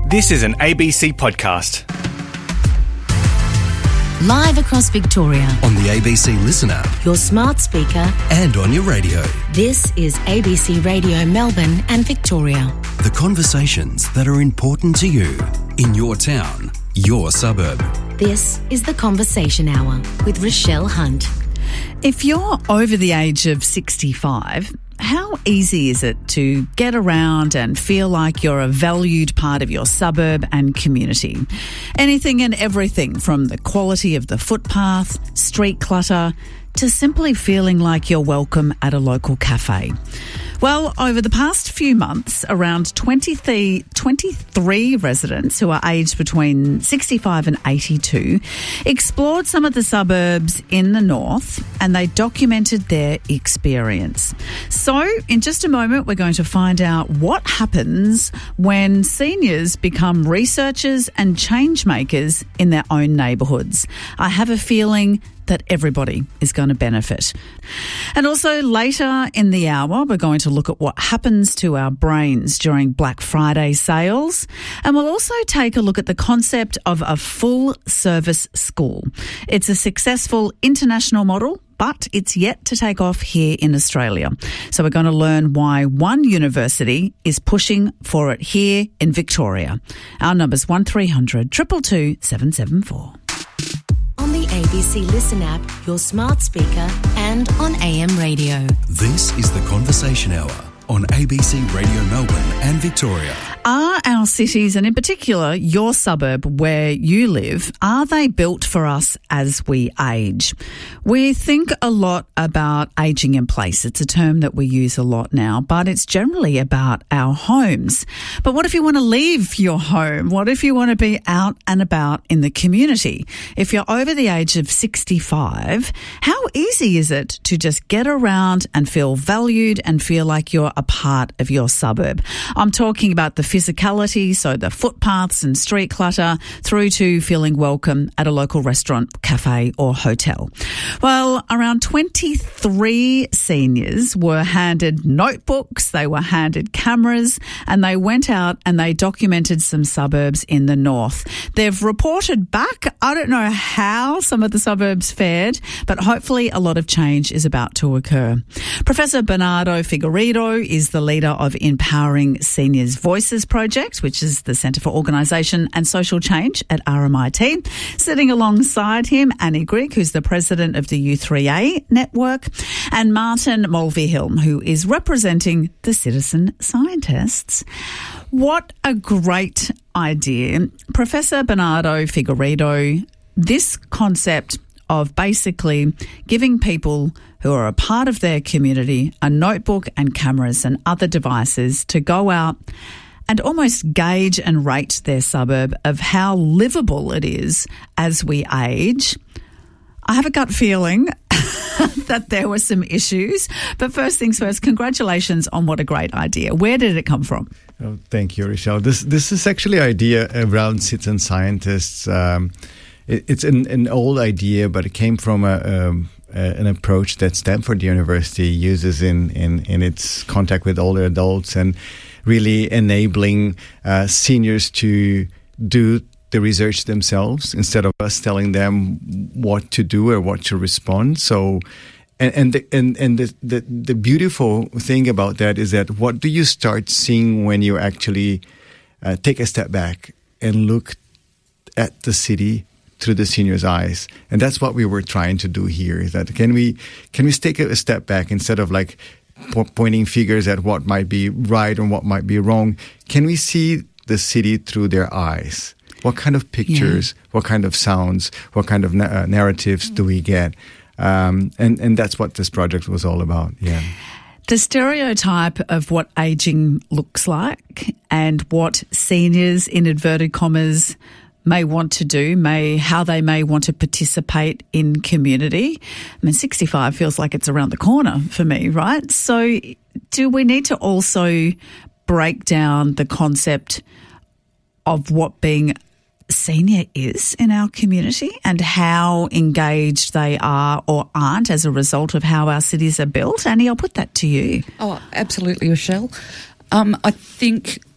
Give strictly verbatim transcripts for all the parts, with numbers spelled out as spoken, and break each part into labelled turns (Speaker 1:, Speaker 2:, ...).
Speaker 1: This is an A B C podcast.
Speaker 2: Live across Victoria.
Speaker 3: On the A B C Listen app.
Speaker 2: Your smart speaker.
Speaker 3: And on your radio.
Speaker 2: This is A B C Radio Melbourne and Victoria.
Speaker 3: The conversations that are important to you in your town, your suburb.
Speaker 2: This is The Conversation Hour with Rochelle Hunt.
Speaker 4: If you're over the age of sixty-five, how easy is it to get around and feel like you're a valued part of your suburb and community? Anything and everything from the quality of the footpath, street clutter, to simply feeling like you're welcome at a local cafe. Well, over the past few months, around twenty-three, twenty-three residents who are aged between sixty-five and eighty-two explored some of the suburbs in the north and they documented their experience. So, in just a moment, we're going to find out what happens when seniors become researchers and change makers in their own neighbourhoods. I have a feeling that everybody is going to benefit. And also later in the hour, we're going to look at what happens to our brains during Black Friday sales. And we'll also take a look at the concept of a full service school. It's a successful international model, but it's yet to take off here in Australia. So we're going to learn why one university is pushing for it here in Victoria. Our number's one three hundred, two two two, seven seven four.
Speaker 2: On the A B C Listen app, your smart speaker, and on A M radio.
Speaker 3: This is The Conversation Hour on A B C Radio Melbourne and Victoria.
Speaker 4: Are our cities, and in particular your suburb where you live, are they built for us as we age? We think a lot about ageing in place. It's a term that we use a lot now, but it's generally about our homes. But what if you want to leave your home? What if you want to be out and about in the community? If you're over the age of sixty-five, how easy is it to just get around and feel valued and feel like you're a part of your suburb? I'm talking about the physicality, so the footpaths and street clutter, through to feeling welcome at a local restaurant, cafe or hotel. Well, around twenty-three seniors were handed notebooks, they were handed cameras, and they went out and they documented some suburbs in the north. They've reported back. I don't know how some of the suburbs fared, but hopefully a lot of change is about to occur. Professor Bernardo Figueiredo is the leader of Empowering Seniors Voices Project, which is the Centre for Organisation and Social Change at R M I T. Sitting alongside him, Annie Grigg, who's the president of the U three A network, and Martin Mulvihill, who is representing the citizen scientists. What a great idea. Professor Bernardo Figueiredo, this concept of basically giving people who are a part of their community a notebook and cameras and other devices to go out and almost gauge and rate their suburb of how livable it is as we age. I have a gut feeling that there were some issues. But first things first, congratulations on what a great idea. Where did it come from?
Speaker 5: Oh, thank you, Rochelle. This this is actually an idea around citizen scientists. Um, it, it's an, an old idea, but it came from a, um, a, an approach that Stanford University uses in, in, in its contact with older adults and really enabling uh, seniors to do the research themselves instead of us telling them what to do or what to respond. So, and and the, and, and the, the the beautiful thing about that is that what do you start seeing when you actually uh, take a step back and look at the city through the seniors' eyes? And that's what we were trying to do here. Is that can we can we take a step back instead of like po- pointing fingers at what might be right and what might be wrong? Can we see the city through their eyes? What kind of pictures, yeah. what kind of sounds, what kind of na- uh, narratives do we get? Um, and, and that's what this project was all about, yeah.
Speaker 4: The stereotype of what ageing looks like and what seniors, in inverted commas, may want to do, may how they may want to participate in community. I mean, sixty-five feels like it's around the corner for me, right? So do we need to also break down the concept of what being senior is in our community and how engaged they are or aren't as a result of how our cities are built? Annie, I'll put that to you.
Speaker 6: Oh, absolutely, Rochelle. Um, I think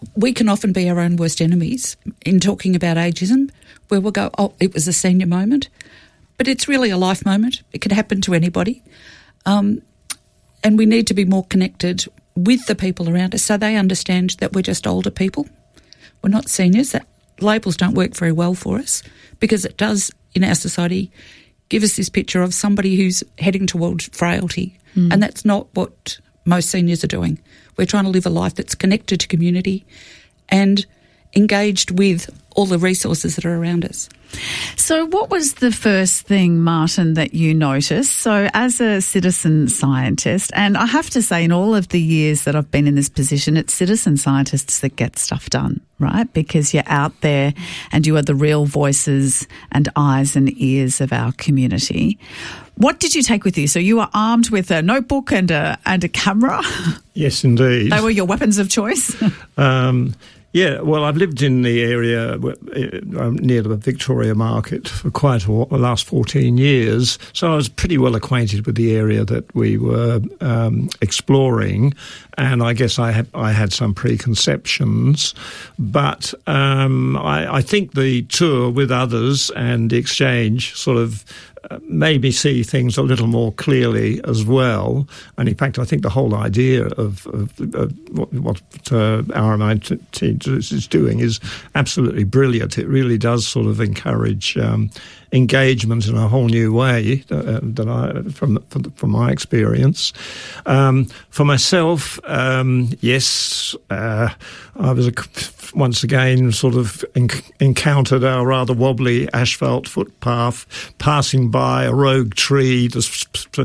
Speaker 6: we can often be our own worst enemies in talking about ageism, where we'll go, oh, it was a senior moment. But it's really a life moment. It could happen to anybody. Um, and we need to be more connected with the people around us so they understand that we're just older people. We're not seniors. That labels don't work very well for us because it does, in our society, give us this picture of somebody who's heading towards frailty. Mm. And that's not what most seniors are doing. We're trying to live a life that's connected to community and engaged with all the resources that are around us.
Speaker 4: So what was the first thing, Martin, that you noticed? So as a citizen scientist, and I have to say in all of the years that I've been in this position, it's citizen scientists that get stuff done, right? Because you're out there and you are the real voices and eyes and ears of our community. What did you take with you? So you were armed with a notebook and a, and a camera?
Speaker 7: Yes, indeed.
Speaker 4: They were your weapons of choice?
Speaker 7: um Yeah, well, I've lived in the area near the Victoria Market for quite a while, the last fourteen years, so I was pretty well acquainted with the area that we were um, exploring, and I guess I had, I had some preconceptions, but um, I, I think the tour with others and the exchange sort of Uh, made me see things a little more clearly as well. And in fact, I think the whole idea of, of, of what, what uh, R M I T is doing is absolutely brilliant. It really does sort of encourage um, engagement in a whole new way uh, that I, from, from from my experience. Um, for myself, um, yes, uh, I was a, once again sort of en- encountered a rather wobbly asphalt footpath, passing by a rogue tree, just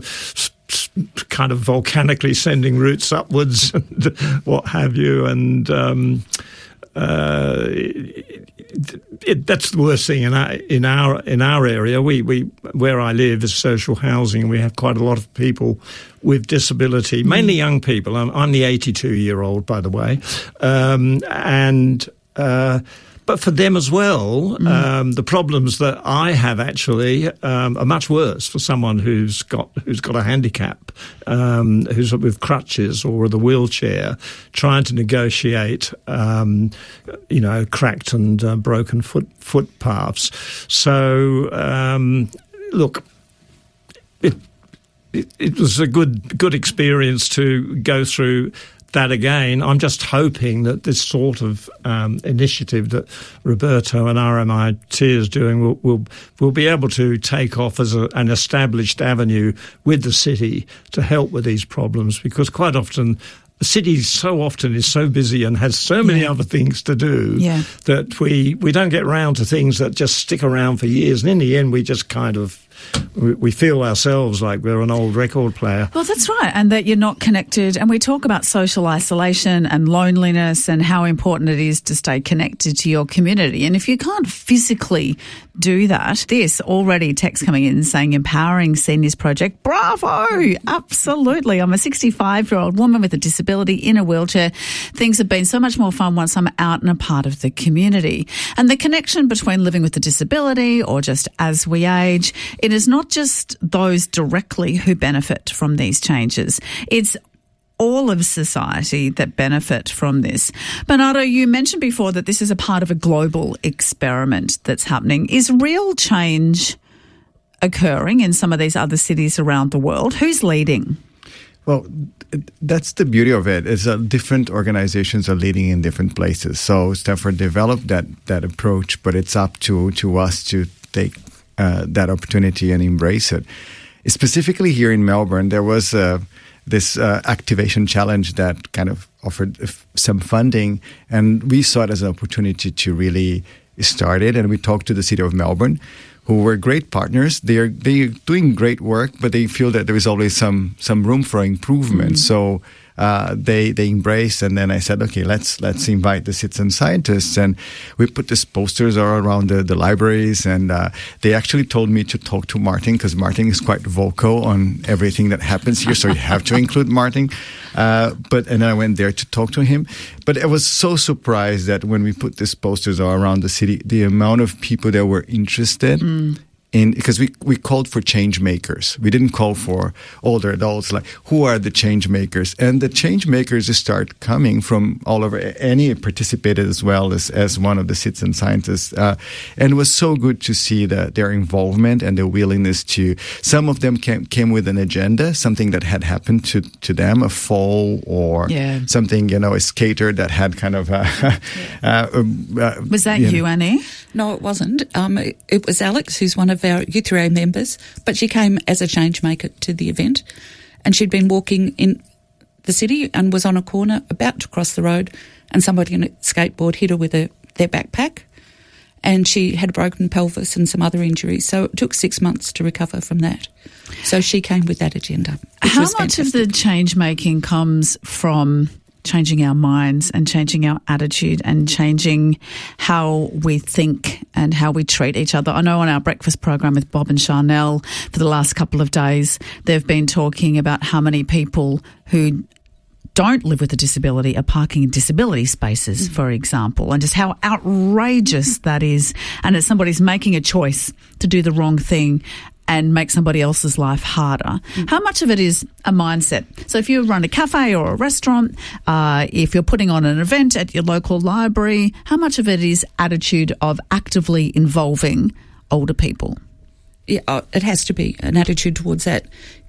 Speaker 7: kind of volcanically sending roots upwards and what have you, and um, uh, it, it, that's the worst thing in our in our in our area. We we where I live is social housing, and we have quite a lot of people with disability, mainly young people. I'm, I'm the eighty-two year old, by the way, um, and. Uh, But for them as well, mm. um, the problems that I have actually um, are much worse for someone who's got who's got a handicap, um, who's with crutches or with a wheelchair, trying to negotiate, um, you know, cracked and uh, broken foot footpaths. So, um, look, it, it it was a good good experience to go through that again. I'm just hoping that this sort of um, initiative that Roberto and R M I T is doing will will, will be able to take off as a, an established avenue with the city to help with these problems, because quite often the city so often is so busy and has so many yeah. other things to do
Speaker 4: yeah.
Speaker 7: that we, we don't get round to things that just stick around for years. And in the end, we just kind of we feel ourselves like we're an old record player.
Speaker 4: Well, that's right, and that you're not connected. And we talk about social isolation and loneliness and how important it is to stay connected to your community. And if you can't physically do that, this already text coming in saying Empowering Seniors Project, bravo, absolutely. I'm a sixty-five-year-old woman with a disability in a wheelchair. Things have been so much more fun once I'm out and a part of the community. And the connection between living with a disability or just as we age, it is not just those directly who benefit from these changes. It's all of society that benefit from this. Bernardo, you mentioned before that this is a part of a global experiment that's happening. Is real change occurring in some of these other cities around the world? Who's leading?
Speaker 5: Well, that's the beauty of it. Is that different organizations are leading in different places. So Stanford developed that that approach, but it's up to to us to take Uh, that opportunity and embrace it. Specifically here in Melbourne, there was uh, this uh, activation challenge that kind of offered f- some funding, and we saw it as an opportunity to really start it. And we talked to the City of Melbourne, who were great partners. They're they're doing great work, but they feel that there is always some some room for improvement. Mm-hmm. So uh, they they embraced, and then I said, okay, let's let's invite the citizen scientists, and we put these posters all around the, the libraries, and uh, they actually told me to talk to Martin, because Martin is quite vocal on everything that happens here, so you have to include Martin. Uh, but and I went there to talk to him. But I was so surprised that when we put these posters all around the city, the amount of people that were interested mm. in because we, we called for change makers. We didn't call for older adults, like who are the change makers? And the change makers start coming from all over. Annie participated as well as, as one of the citizen scientists. Uh, and it was so good to see the, their involvement and their willingness to, some of them came, came with an agenda, something that had happened to, to them, a fall or
Speaker 4: yeah.
Speaker 5: something, you know, a skater that had kind of, uh, yeah. uh, uh,
Speaker 4: was that
Speaker 5: you,
Speaker 4: you,
Speaker 5: know.
Speaker 4: Annie?
Speaker 6: No, it wasn't. Um, it, it was Alex, who's one of our U three A members, but she came as a change maker to the event, and she'd been walking in the city and was on a corner about to cross the road, and somebody on a skateboard hit her with a, their backpack, and she had a broken pelvis and some other injuries. So it took six months to recover from that. So she came with that agenda.
Speaker 4: How much of the change making comes from changing our minds and changing our attitude and changing how we think and how we treat each other? I know on our breakfast program with Bob and Charnel for the last couple of days, they've been talking about how many people who don't live with a disability are parking in disability spaces, for example, and just how outrageous that is. And it's somebody's making a choice to do the wrong thing and make somebody else's life harder. Mm. How much of it is a mindset? So if you run a cafe or a restaurant, uh, if you're putting on an event at your local library, how much of it is attitude of actively involving older people?
Speaker 6: Yeah, uh, it has to be an attitude towards that.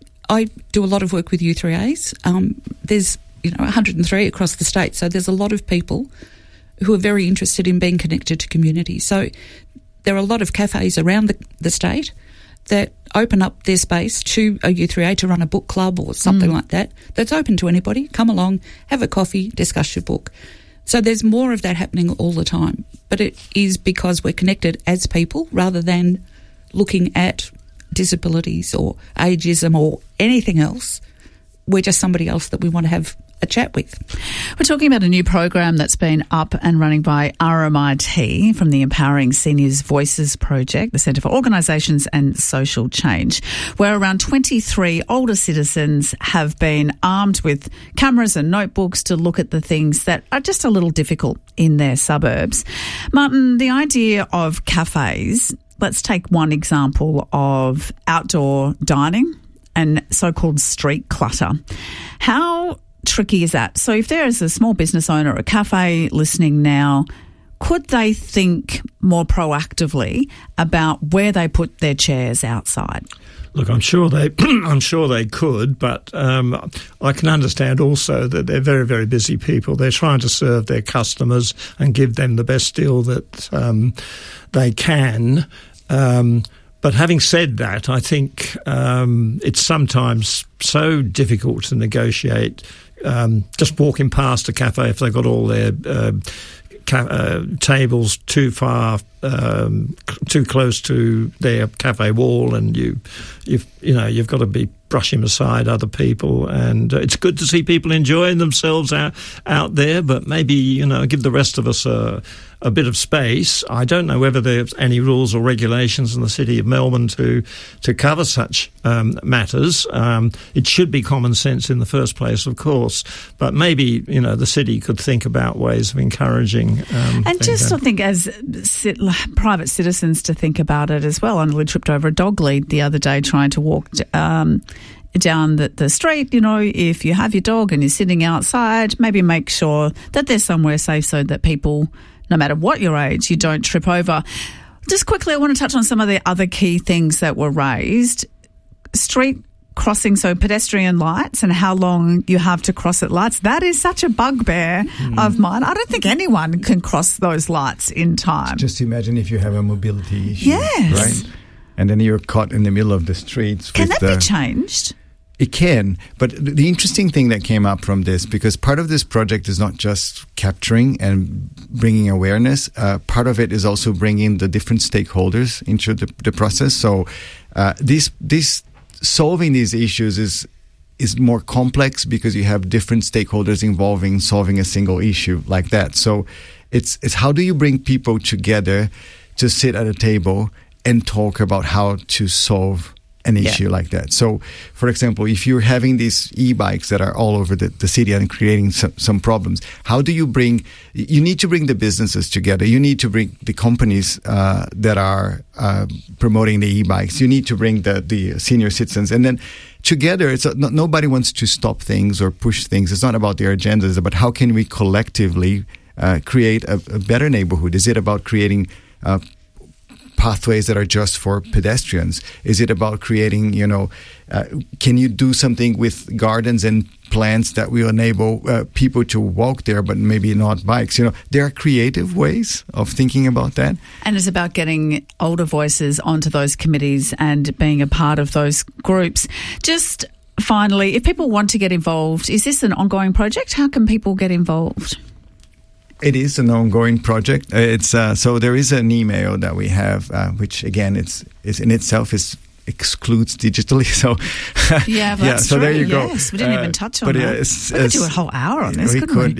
Speaker 6: I do a lot of work with U three A's. Um, there's, you know, one hundred three across the state, so there's a lot of people who are very interested in being connected to community. So there are a lot of cafes around the, the state that open up their space to a U three A to run a book club or something mm. like that, that's open to anybody. Come along, have a coffee, discuss your book. So there's more of that happening all the time. But it is because we're connected as people rather than looking at disabilities or ageism or anything else. We're just somebody else that we want to have a chat with.
Speaker 4: We're talking about a new program that's been up and running by R M I T from the Empowering Seniors Voices Project, the Centre for Organisations and Social Change, where around twenty-three older citizens have been armed with cameras and notebooks to look at the things that are just a little difficult in their suburbs. Martin, the idea of cafes, let's take one example of outdoor dining and so-called street clutter. How tricky is that? So if there is a small business owner or a cafe listening now, could they think more proactively about where they put their chairs outside?
Speaker 7: Look, I'm sure they, I'm sure they could, but um, I can understand also that they're very, very busy people. They're trying to serve their customers and give them the best deal that um, they can. Um, But having said that, I think um, it's sometimes so difficult to negotiate. Um, just walking past a cafe, if they've got all their uh, ca- uh, tables too far, um, too close to their cafe wall, and you, you've, you know, you've got to be brushing aside other people. And uh, it's good to see people enjoying themselves out out there, but maybe, you know, give the rest of us a. a bit of space. I don't know whether there's any rules or regulations in the City of Melbourne to to cover such um, matters. Um, it should be common sense in the first place, of course, but maybe, you know, the city could think about ways of encouraging. Um,
Speaker 4: and just, I think, as sit, private citizens to think about it as well. I nearly tripped over a dog lead the other day trying to walk um, down the, the street. You know, if you have your dog and you're sitting outside, maybe make sure that there's somewhere safe so that people, no matter what your age, you don't trip over. Just quickly, I want to touch on some of the other key things that were raised. Street crossing, so pedestrian lights and how long you have to cross at lights. That is such a bugbear mm. of mine. I don't think anyone can cross those lights in time.
Speaker 5: Just imagine if you have a mobility issue,
Speaker 4: yes.
Speaker 5: right? And then you're caught in the middle of the streets.
Speaker 4: Can
Speaker 5: with
Speaker 4: that
Speaker 5: the,
Speaker 4: be changed?
Speaker 5: It can, but the interesting thing that came up from this, because part of this project is not just capturing and bringing awareness, uh, part of it is also bringing the different stakeholders into the, the process. So uh, this, this solving these issues is is more complex because you have different stakeholders involving solving a single issue like that. So it's it's how do you bring people together to sit at a table and talk about how to solve an
Speaker 4: Yeah.
Speaker 5: issue like that. So, for example, if you're having these e-bikes that are all over the, the city and creating some, some problems, how do you bring, you need to bring the businesses together. You need to bring the companies uh, that are uh, promoting the e-bikes. You need to bring the, the senior citizens. And then together, it's a, no, nobody wants to stop things or push things. It's not about their agendas. It's about how can we collectively uh, create a, a better neighborhood. Is it about creating uh, pathways that are just for pedestrians? Is it about creating, you know, uh, can you do something with gardens and plants that will enable uh, people to walk there, but maybe not bikes? You know, there are creative ways of thinking about that.
Speaker 4: And it's about getting older voices onto those committees and being a part of those groups. Just finally, if people want to get involved, is this an ongoing project? How can people get involved?
Speaker 5: It is an ongoing project. Uh, It's uh, so there is an email that we have, uh, which again, it's, it's in itself is excludes digitally. So
Speaker 4: Yeah, that's
Speaker 5: yeah. So
Speaker 4: true.
Speaker 5: there you go.
Speaker 4: Yes, we didn't
Speaker 5: Uh,
Speaker 4: even touch on
Speaker 5: but,
Speaker 4: that.
Speaker 5: uh, it's-
Speaker 4: we could do a
Speaker 5: it's-
Speaker 4: whole hour on this,
Speaker 5: we
Speaker 4: couldn't
Speaker 5: could,
Speaker 4: we?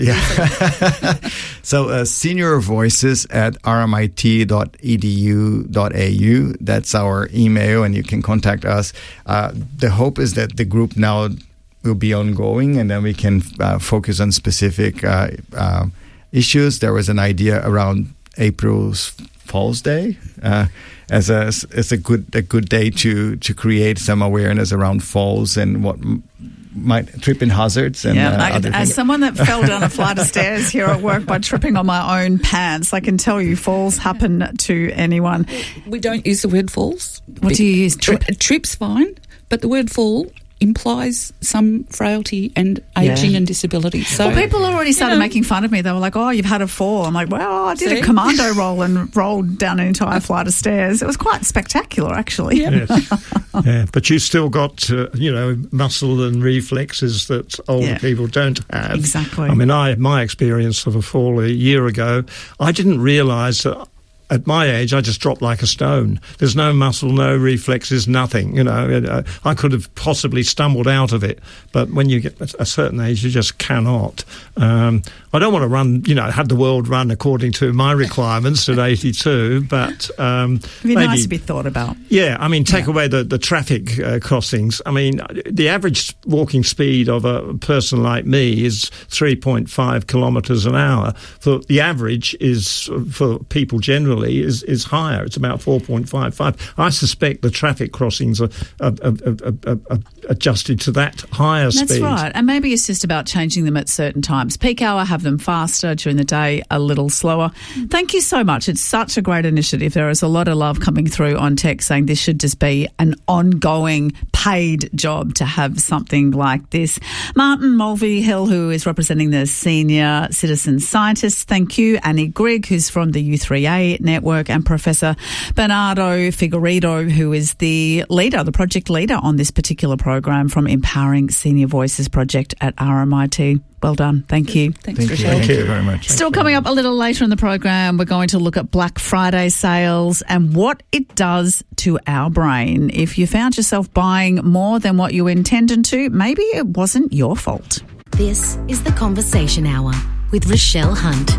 Speaker 5: yeah. So uh, senior voices at r m i t dot e d u dot a u. That's our email, and you can contact us. Uh, the hope is that the group now will be ongoing, and then we can uh, focus on specific uh, uh, issues. There was an idea around April's Falls Day uh, as a as a good a good day to to create some awareness around falls and what m- might tripping hazards and
Speaker 4: Yeah,
Speaker 5: uh,
Speaker 4: I,
Speaker 5: other
Speaker 4: as
Speaker 5: things.
Speaker 4: someone that fell down a flight of stairs here at work by tripping on my own pants, I can tell you falls happen to anyone.
Speaker 6: We don't use the word falls.
Speaker 4: What do you use?
Speaker 6: Tri-
Speaker 4: Trip?
Speaker 6: trip's fine, but the word fall implies some frailty and ageing
Speaker 4: Yeah.
Speaker 6: and disability. So
Speaker 4: Well, people already started
Speaker 6: know.
Speaker 4: making fun of me. They were like, "Oh, you've had a fall." I'm like, "Well, I did
Speaker 6: See?
Speaker 4: a commando roll and rolled down an entire flight of stairs. It was quite spectacular, actually."
Speaker 6: Yeah.
Speaker 7: Yes. Yeah, but you still got, uh, you know, muscle and reflexes that older
Speaker 4: Yeah.
Speaker 7: people don't have.
Speaker 4: Exactly.
Speaker 7: I mean, I my experience of a fall a year ago, I didn't realise that. At my age, I just dropped like a stone. There's no muscle, no reflexes, nothing. You know, I could have possibly stumbled out of it, but when you get a certain age, you just cannot. Um, I don't want to run, you know, have the world run according to my requirements at eighty-two, but um,
Speaker 4: It'd be
Speaker 7: maybe,
Speaker 4: nice to be thought about.
Speaker 7: yeah, I mean, take
Speaker 4: Yeah.
Speaker 7: away the, the traffic uh, crossings. I mean, the average walking speed of a person like me is three point five kilometres an hour. For the average is, for people generally, is, is higher. It's about four point five five. I suspect the traffic crossings are, are, are, are, are, are adjusted to that higher
Speaker 4: That's
Speaker 7: speed.
Speaker 4: right. And maybe it's just about changing them at certain times. Peak hour, have them faster. During the day, a little slower. Thank you so much. It's such a great initiative. There is a lot of love coming through on text saying this should just be an ongoing paid job to have something like this. Martin Mulvey-Hill, who is representing the senior citizen scientists. Thank you. Annie Grigg, who's from the U three A network, and Professor Bernardo Figueiredo, who is the leader, the project leader on this particular program from Empowering Senior Voices Project at R M I T. Well done. Thank you.
Speaker 6: Thanks,
Speaker 5: Thank you.
Speaker 6: Rochelle.
Speaker 5: Thank you very much.
Speaker 4: Still coming up a little later in the program, we're going to look at Black Friday sales and what it does to our brain. If you found yourself buying more than what you intended to, maybe it wasn't your fault.
Speaker 2: This is the Conversation Hour with Rochelle Hunt.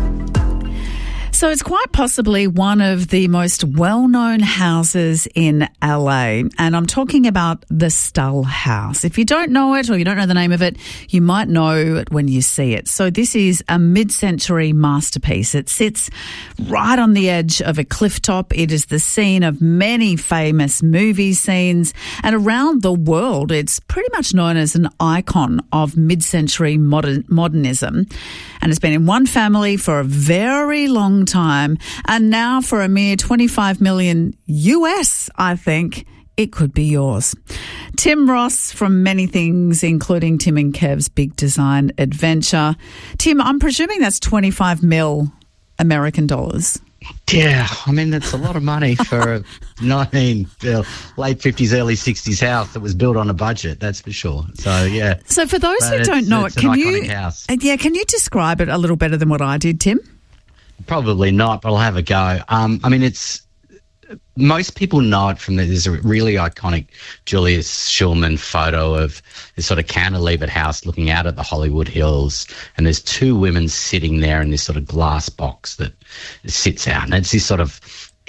Speaker 4: So it's quite possibly one of the most well-known houses in L A, and I'm talking about the Stull House. If you don't know it or you don't know the name of it, you might know it when you see it. So this is a mid-century masterpiece. It sits right on the edge of a cliff top. It is the scene of many famous movie scenes, and around the world, it's pretty much known as an icon of mid-century modern, modernism. And it's been in one family for a very long time. And now for a mere twenty-five million U S, I think it could be yours. Tim Ross from Many Things, including Tim and Kev's Big Design Adventure. Tim, I'm presuming that's twenty-five mil American dollars.
Speaker 8: Yeah, I mean, that's a lot of money for a nineteen, uh, late fifties, early sixties house that was built on a budget, that's for sure. So, yeah.
Speaker 4: So for those
Speaker 8: But
Speaker 4: who
Speaker 8: it's-
Speaker 4: don't know
Speaker 8: it's
Speaker 4: it,
Speaker 8: an
Speaker 4: can
Speaker 8: iconic
Speaker 4: you,
Speaker 8: house.
Speaker 4: uh, yeah, can you describe it a little better than what I did, Tim?
Speaker 8: Probably not, but I'll have a go. Um, I mean, it's most people know it from the, there's a really iconic Julius Shulman photo of this sort of cantilevered house looking out at the Hollywood Hills, and there's two women sitting there in this sort of glass box that sits out, and it's this sort of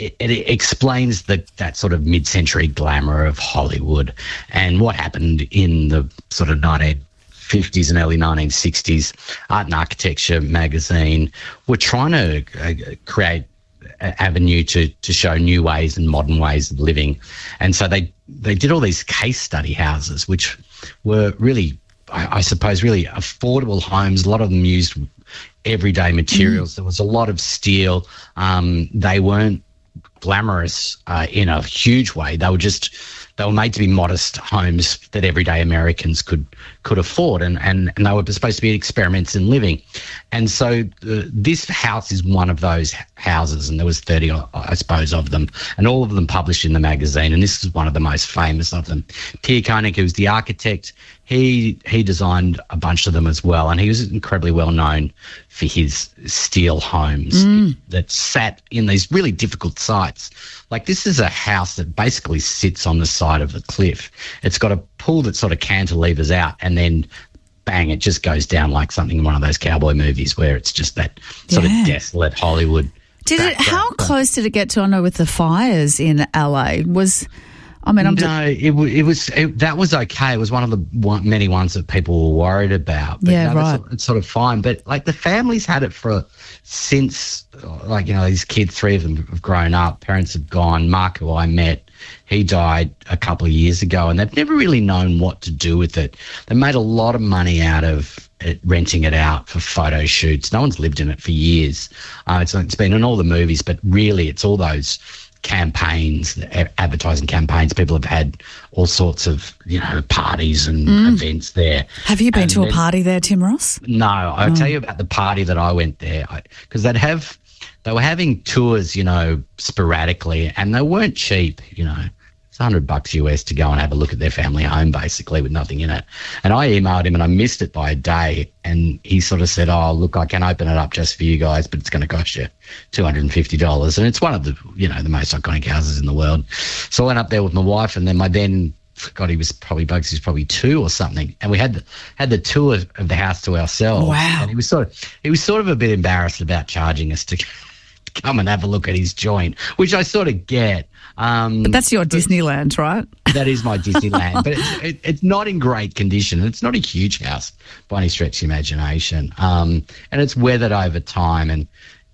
Speaker 8: it, it explains the, that sort of mid-century glamour of Hollywood and what happened in the sort of nineteen fifties and early nineteen sixties. Art and Architecture magazine were trying to uh, create an avenue to, to show new ways and modern ways of living. And so they, they did all these case study houses, which were really, I, I suppose, really affordable homes. A lot of them used everyday materials. Mm. There was a lot of steel. Um, they weren't glamorous uh, in a huge way. They were just, they were made to be modest homes that everyday Americans could could afford, and, and, and they were supposed to be experiments in living. And so uh, this house is one of those houses, and there was thirty, I suppose, of them, and all of them published in the magazine, and this is one of the most famous of them. Pierre Koenig, who was the architect, he he designed a bunch of them as well, and he was incredibly well known for his steel homes mm. that sat in these really difficult sites. Like, this is a house that basically sits on the side of the cliff. It's got a pool that sort of cantilevers out, and then bang, it just goes down like something in one of those cowboy movies where it's just that sort yeah. of desolate Hollywood.
Speaker 4: Did it? How close did it get to? I know with the fires in L A was. I mean, I'm
Speaker 8: no, it, w- it was it, that was okay. It was one of the one, many ones that people were worried about. But
Speaker 4: yeah,
Speaker 8: no,
Speaker 4: right.
Speaker 8: It's sort of fine. But like the families had it for since, like, you know, these kids, three of them have grown up. Parents have gone. Mark, who I met, he died a couple of years ago, and they've never really known what to do with it. They made a lot of money out of it, renting it out for photo shoots. No one's lived in it for years. Uh, it's, it's been in all the movies, but really it's all those campaigns, advertising campaigns. People have had all sorts of, you know, parties and mm. events there.
Speaker 4: Have you been
Speaker 8: and
Speaker 4: to a party there, Tim Ross?
Speaker 8: No, I'll
Speaker 4: oh.
Speaker 8: tell you about the party that I went there, because they'd have, they were having tours, you know, sporadically, and they weren't cheap, you know. It's a hundred bucks U S to go and have a look at their family home, basically, with nothing in it. And I emailed him, and I missed it by a day, and he sort of said, oh, look, I can open it up just for you guys, but it's going to cost you two hundred fifty dollars. And it's one of the, you know, the most iconic houses in the world. So I went up there with my wife, and then my then, God, he was probably, Bugs, he was probably two or something. And we had the, had the tour of the house to ourselves.
Speaker 4: Wow.
Speaker 8: And he was sort of, he was sort of a bit embarrassed about charging us to come and have a look at his joint, which I sort of get. Um,
Speaker 4: but that's your Disneyland, right?
Speaker 8: That is my Disneyland, but it's, it, it's not in great condition. It's not a huge house by any stretch of the imagination, um, and it's weathered over time. And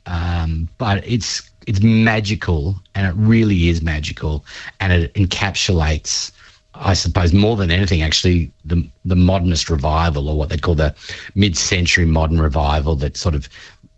Speaker 8: um, but it's it's magical, and it really is magical, and it encapsulates, I suppose, more than anything, actually, the the modernist revival, or what they call the mid-century modern revival that sort of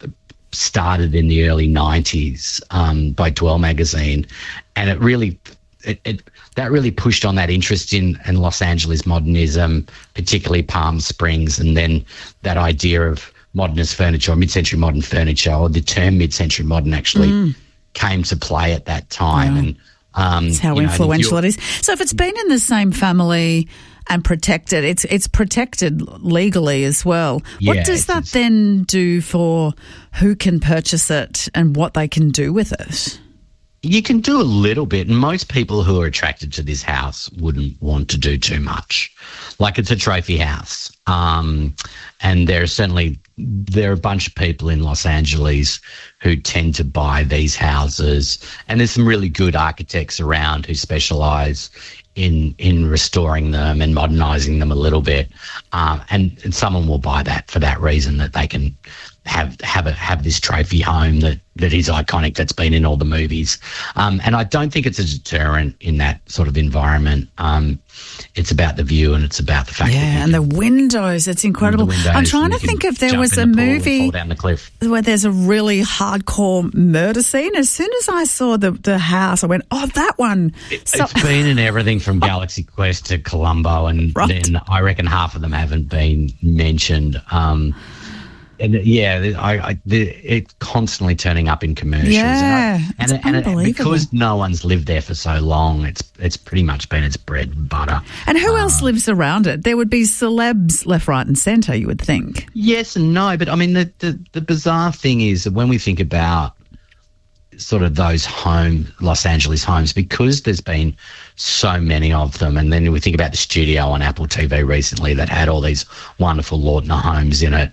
Speaker 8: started in the early nineties um, by Dwell magazine, and it really, it, it that really pushed on that interest in, in Los Angeles modernism, particularly Palm Springs, and then that idea of modernist furniture, or mid-century modern furniture, or the term mid-century modern actually mm. came to play at that time. Yeah. And um,
Speaker 4: that's how influential know, it is. So if it's been in the same family and protected, it's it's protected legally as well.
Speaker 8: Yeah,
Speaker 4: what does that then do for who can purchase it and what they can do with it?
Speaker 8: You can do a little bit, and most people who are attracted to this house wouldn't want to do too much. Like, it's a trophy house, um, and there are certainly there are a bunch of people in Los Angeles who tend to buy these houses, and there's some really good architects around who specialise in in restoring them and modernising them a little bit, um, and, and someone will buy that for that reason, that they can have have a, have this trophy home that, that is iconic, that's been in all the movies. Um, and I don't think it's a deterrent in that sort of environment. Um, it's about the view, and it's about the fact
Speaker 4: yeah,
Speaker 8: that
Speaker 4: and can, the windows. It's incredible.
Speaker 8: Windows,
Speaker 4: I'm trying to think if there was a movie
Speaker 8: down the cliff
Speaker 4: where there's a really hardcore murder scene. As soon as I saw the, the house, I went, oh, that one.
Speaker 8: It,
Speaker 4: so-
Speaker 8: it's been in everything from Galaxy Quest to Columbo, and
Speaker 4: right.
Speaker 8: then I reckon half of them haven't been mentioned. Um, And yeah, I, I, the, it's constantly turning up in commercials.
Speaker 4: Yeah,
Speaker 8: and, I, and, and, and because no one's lived there for so long, it's it's pretty much been its bread and butter.
Speaker 4: And who
Speaker 8: um,
Speaker 4: else lives around it? There would be celebs left, right, and centre, you would think.
Speaker 8: Yes and no, but I mean, the the, the bizarre thing is that when we think about sort of those home Los Angeles homes, because there's been so many of them, and then we think about the studio on Apple T V recently that had all these wonderful Lautner homes in it.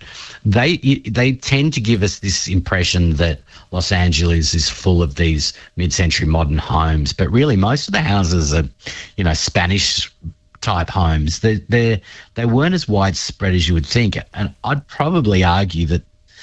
Speaker 8: they they tend to give us this impression that Los Angeles is full of these mid-century modern homes, but really most of the houses are, you know, Spanish type homes. They they they weren't as widespread as you would think, and I'd probably argue that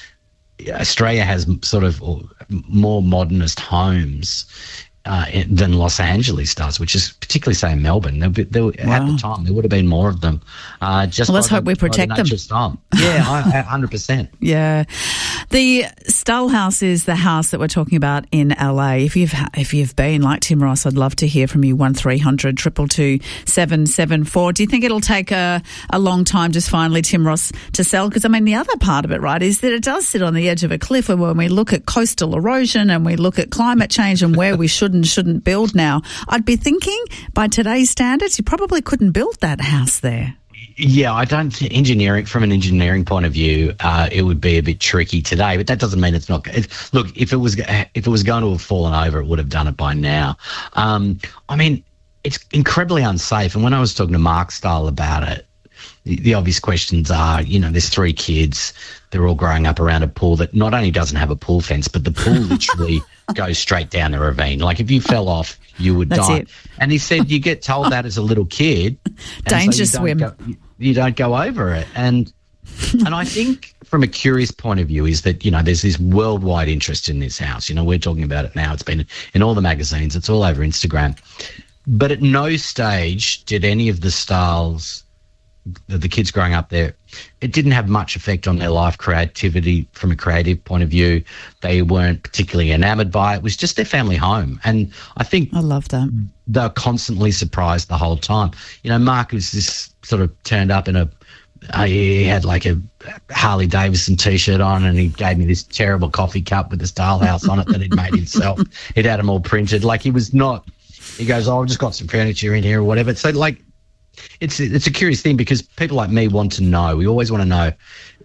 Speaker 8: Australia has sort of more modernist homes uh, than Los Angeles does, which is particularly, say, in Melbourne. There, there, wow. At the time, there would have been more of them. Uh, just
Speaker 4: well, let's hope
Speaker 8: the,
Speaker 4: we protect them.
Speaker 8: Time. Yeah, I, one hundred percent.
Speaker 4: Yeah. The Stull House is the house that we're talking about in L A. If you've if you've been, like Tim Ross, I'd love to hear from you. one three hundred two two two seven seven four. Do you think it'll take a, a long time just finally, Tim Ross, to sell? Because, I mean, the other part of it, right, is that it does sit on the edge of a cliff, and when we look at coastal erosion and we look at climate change and where we should and shouldn't build now, I'd be thinking by today's standards you probably couldn't build that house there.
Speaker 8: Yeah, I don't think engineering, from an engineering point of view, uh, it would be a bit tricky today, but that doesn't mean it's not. It's, look, if it was if it was going to have fallen over, it would have done it by now. Um, I mean, it's incredibly unsafe. And when I was talking to Mark Stull about it, the, the obvious questions are, you know, there's three kids. They're all growing up around a pool that not only doesn't have a pool fence, but the pool literally goes straight down the ravine. Like if you fell off, you would
Speaker 4: That's
Speaker 8: die.
Speaker 4: It.
Speaker 8: And he said you get told that as a little kid.
Speaker 4: Danger
Speaker 8: so
Speaker 4: swim.
Speaker 8: Go, you, you don't go over it. And and I think from a curious point of view is that, you know, there's this worldwide interest in this house. You know, we're talking about it now. It's been in all the magazines. It's all over Instagram. But at no stage did any of the styles, the, the kids growing up there, it didn't have much effect on their life creativity from a creative point of view. They weren't particularly enamoured by it. It was just their family home. And I think
Speaker 4: I love that.
Speaker 8: They're constantly surprised the whole time. You know, Mark was this sort of turned up in a, uh, he had like a Harley Davidson T-shirt on, and he gave me this terrible coffee cup with the Stull House on it that he'd made himself. He'd had them all printed. Like he was not, he goes, oh, I've just got some furniture in here or whatever. So like, It's it's a curious thing because people like me want to know. We always want to know,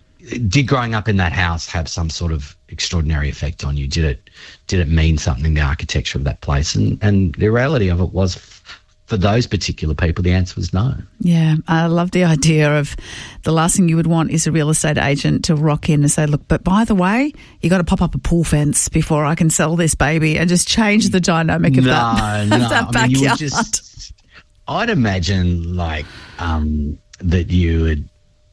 Speaker 8: did growing up in that house have some sort of extraordinary effect on you? Did it did it mean something, the architecture of that place? And and the reality of it was, for those particular people, the answer was no.
Speaker 4: Yeah, I love the idea of the last thing you would want is a real estate agent to rock in and say, look, but by the way, you got to pop up a pool fence before I can sell this baby, and just change the dynamic of
Speaker 8: no,
Speaker 4: that,
Speaker 8: no.
Speaker 4: of that
Speaker 8: I mean, you
Speaker 4: backyard.
Speaker 8: would just, I'd imagine like um, that you would,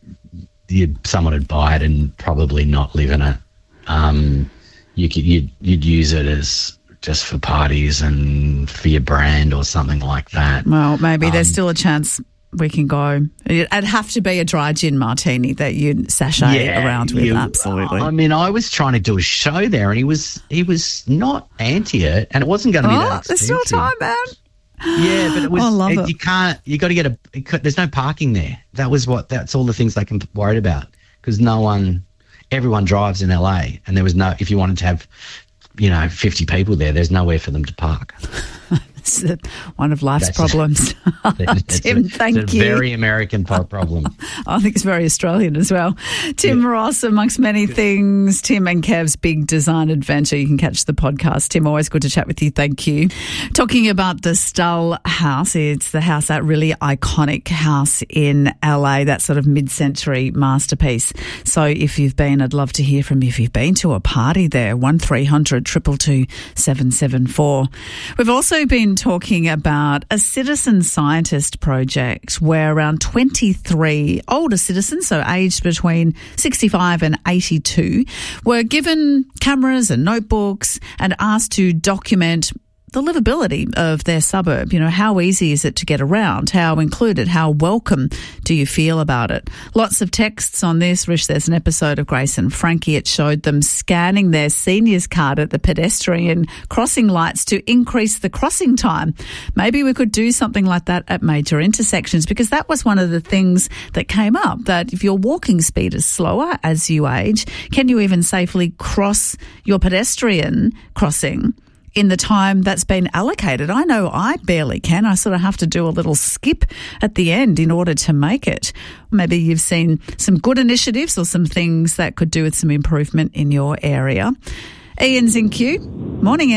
Speaker 8: you'd someone would buy it and probably not live in it. Um, you could you'd, you'd use it as just for parties and for your brand or something like that.
Speaker 4: Well, maybe um, there's still a chance we can go. It'd have to be a dry gin martini that you'd sashay
Speaker 8: yeah,
Speaker 4: around with.
Speaker 8: You,
Speaker 4: absolutely.
Speaker 8: I mean, I was trying to do a show there, and he was he was not anti it, and it wasn't going to be
Speaker 4: oh,
Speaker 8: that expensive.
Speaker 4: There's still time, man.
Speaker 8: Yeah, but it was.
Speaker 4: I love
Speaker 8: it,
Speaker 4: it.
Speaker 8: You can't. You got to get a. It, there's no parking there. That was what. That's all the things they can worried about, because no one, everyone drives in L A, and there was no. If you wanted to have, you know, fifty people there, there's nowhere for them to park.
Speaker 4: It's one of life's
Speaker 8: That's
Speaker 4: problems.
Speaker 8: A,
Speaker 4: Tim,
Speaker 8: a,
Speaker 4: thank
Speaker 8: it's a
Speaker 4: you.
Speaker 8: Very American problem.
Speaker 4: I think it's very Australian as well. Tim yeah. Ross, amongst many things, Tim and Kev's big design adventure. You can catch the podcast. Tim, always good to chat with you. Thank you. Talking about the Stull House, it's the house, that really iconic house in L A, that sort of mid-century masterpiece. So if you've been, I'd love to hear from you. If you've been to a party there, one three hundred two two two seven seven four. We've also been talking about a citizen scientist project where around twenty-three older citizens, so aged between sixty-five and eighty-two, were given cameras and notebooks and asked to document the livability of their suburb. You know, how easy is it to get around? How included, how welcome do you feel about it? Lots of texts on this. Rish, there's an episode of Grace and Frankie. It showed them scanning their seniors card at the pedestrian crossing lights to increase the crossing time. Maybe we could do something like that at major intersections, because that was one of the things that came up, that if your walking speed is slower as you age, can you even safely cross your pedestrian crossing in the time that's been allocated? I know I barely can. I sort of have to do a little skip at the end in order to make it. Maybe you've seen some good initiatives or some things that could do with some improvement in your area. Ian's in queue. Morning,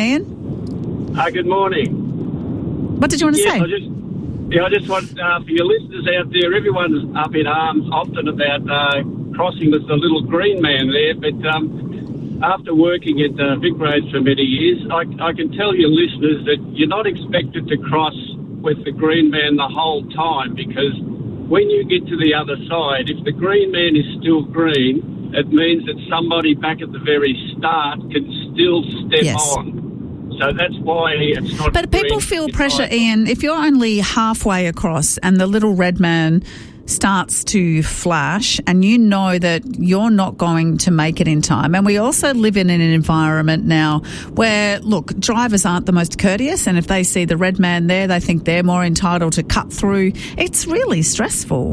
Speaker 4: Ian.
Speaker 9: Hi, good morning.
Speaker 4: What did you want to
Speaker 9: yes,
Speaker 4: say?
Speaker 9: I just, yeah, I just want, uh, for your listeners out there, everyone's up in arms often about uh, crossing was the little green man there, but um, after working at uh, Vic Roads for many years, I, I can tell your listeners that you're not expected to cross with the green man the whole time, because when you get to the other side, if the green man is still green, it means that somebody back at the very start can still step
Speaker 4: Yes.
Speaker 9: on. So that's why it's not.
Speaker 4: But people
Speaker 9: green,
Speaker 4: feel
Speaker 9: it's
Speaker 4: pressure,
Speaker 9: like-
Speaker 4: Ian. If you're only halfway across and the little red man starts to flash and you know that you're not going to make it in time. And we also live in an environment now where, look, drivers aren't the most courteous, and if they see the red man there, they think they're more entitled to cut through. It's really stressful.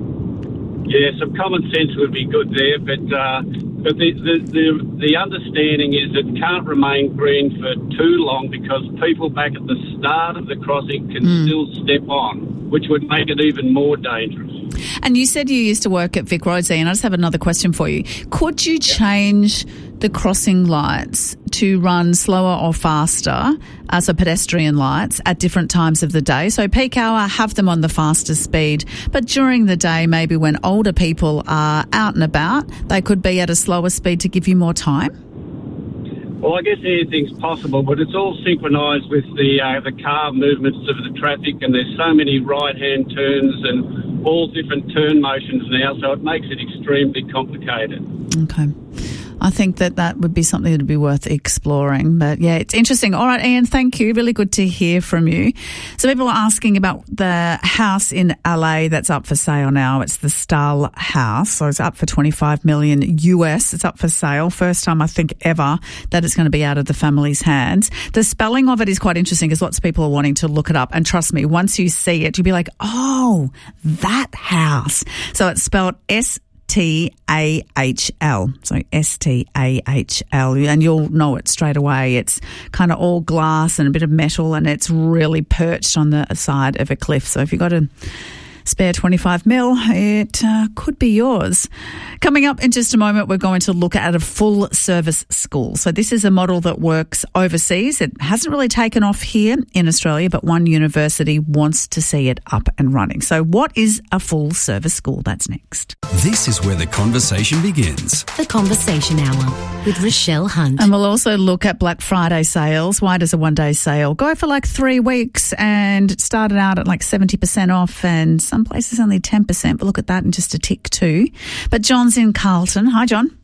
Speaker 9: Yeah, some common sense would be good there, but uh, but the, the, the, the understanding is it can't remain green for too long, because people back at the start of the crossing can
Speaker 4: Mm.
Speaker 9: still step on, which would make it even more dangerous.
Speaker 4: And you said you used to work at Vic Roads, Ian. I just have another question for you. Could you change the crossing lights to run slower or faster as a pedestrian lights at different times of the day? So peak hour, have them on the faster speed, but during the day, maybe when older people are out and about, they could be at a slower speed to give you more time?
Speaker 9: Well, I guess anything's possible, but it's all synchronised with the uh, the car movements of the traffic, and there's so many right-hand turns and all different turn motions now, so it makes it extremely complicated.
Speaker 4: Okay. I think that that would be something that would be worth exploring. But yeah, it's interesting. All right, Ian, thank you. Really good to hear from you. So people are asking about the house in L A that's up for sale now. It's the Stahl house. So it's up for twenty-five million U S. It's up for sale. First time I think ever that it's going to be out of the family's hands. The spelling of it is quite interesting because lots of people are wanting to look it up. And trust me, once you see it, you'll be like, oh, that house. So it's spelled S T A H L. So S T A H L. And you'll know it straight away. It's kind of all glass and a bit of metal, and it's really perched on the side of a cliff. So if you've got a spare twenty-five mil, it uh, could be yours. Coming up in just a moment, we're going to look at a full service school. So this is a model that works overseas. It hasn't really taken off here in Australia, but one university wants to see it up and running. So what is a full service school? That's next.
Speaker 3: This is where the conversation begins.
Speaker 2: The Conversation Hour with Rochelle Hunt.
Speaker 4: And we'll also look at Black Friday sales. Why does a one-day sale go for like three weeks and it started out at like seventy percent off, and some places only ten percent? We'll look at that in just a tick too. But John's in Carlton. Hi, John.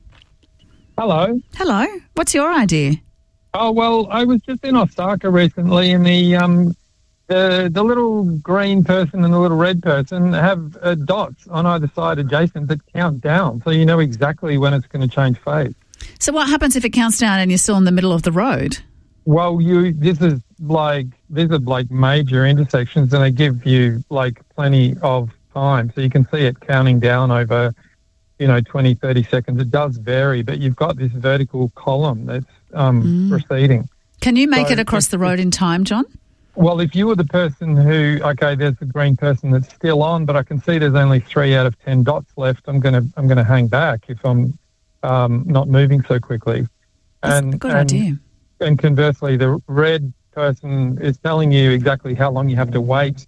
Speaker 10: Hello.
Speaker 4: Hello. What's your idea?
Speaker 10: Oh, well, I was just in Osaka recently, and the um, the, the little green person and the little red person have uh, dots on either side adjacent that count down, so you know exactly when it's going to change phase.
Speaker 4: So what happens if it counts down and you're still in the middle of the road?
Speaker 10: Well, you this is like these are like major intersections, and they give you like plenty of time, so you can see it counting down over, you know, twenty, thirty seconds. It does vary, but you've got this vertical column that's um,
Speaker 4: Mm.
Speaker 10: receding.
Speaker 4: Can you make
Speaker 10: So
Speaker 4: it across
Speaker 10: it's-
Speaker 4: the road in time, John?
Speaker 10: Well, if you were the person who, okay, there's the green person that's still on, but I can see there's only three out of ten dots left, I'm gonna I'm gonna hang back if I'm um, not moving so quickly.
Speaker 4: That's
Speaker 10: and,
Speaker 4: a good
Speaker 10: and,
Speaker 4: idea.
Speaker 10: And conversely, the red person is telling you exactly how long you have to wait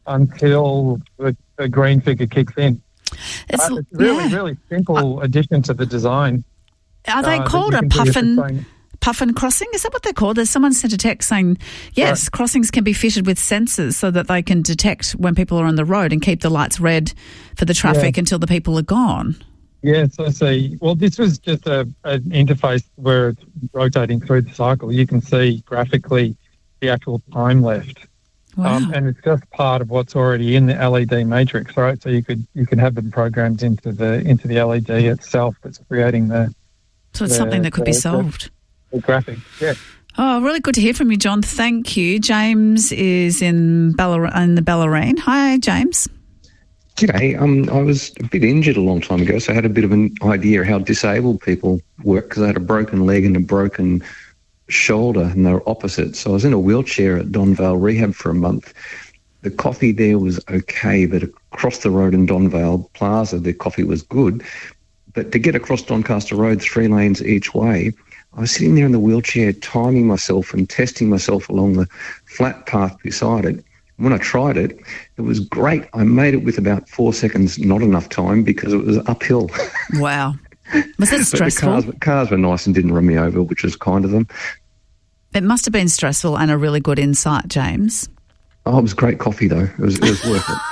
Speaker 10: until the, the green figure kicks in.
Speaker 4: It's,
Speaker 10: Uh, it's really,
Speaker 4: yeah.
Speaker 10: really simple addition to the design.
Speaker 4: Are they
Speaker 10: uh, that
Speaker 4: called
Speaker 10: you
Speaker 4: a
Speaker 10: can do if it's
Speaker 4: puffin?
Speaker 10: saying-
Speaker 4: Puffin crossing? Is that what they're called? There's someone sent a text saying, yes,
Speaker 10: Right.
Speaker 4: crossings can be fitted with sensors so that they can detect when people are on the road and keep the lights red for the traffic
Speaker 10: Yeah.
Speaker 4: until the people are gone.
Speaker 10: Yes, I see. Well, this was just a, an interface where it's rotating through the cycle. You can see graphically the actual time left.
Speaker 4: Wow.
Speaker 10: Um, and it's just part of what's already in the L E D matrix, right? So you could you can have them programmed into the into the L E D itself that's creating the,
Speaker 4: so it's
Speaker 10: the-
Speaker 4: something that could be
Speaker 10: the- the-
Speaker 4: solved.
Speaker 10: the graphic. Yeah.
Speaker 4: Oh, really good to hear from you, John. Thank you. James is in, Ballar- in the Bellarine. Hi, James.
Speaker 11: G'day. Um, I was a bit injured a long time ago, so I had a bit of an idea how disabled people work, because I had a broken leg and a broken shoulder, and they were opposite. So I was in a wheelchair at Donvale Rehab for a month. The coffee there was okay, but across the road in Donvale Plaza, the coffee was good. But to get across Doncaster Road, three lanes each way, I was sitting there in the wheelchair, timing myself and testing myself along the flat path beside it. When I tried it, it was great. I made it with about four seconds, not enough time because it was uphill.
Speaker 4: Wow. Was it stressful?
Speaker 11: But the cars, cars were nice and didn't run me over, which was kind of them.
Speaker 4: It must have been stressful and a really good insight, James.
Speaker 11: Oh, it was great coffee, though. It was, it was worth it.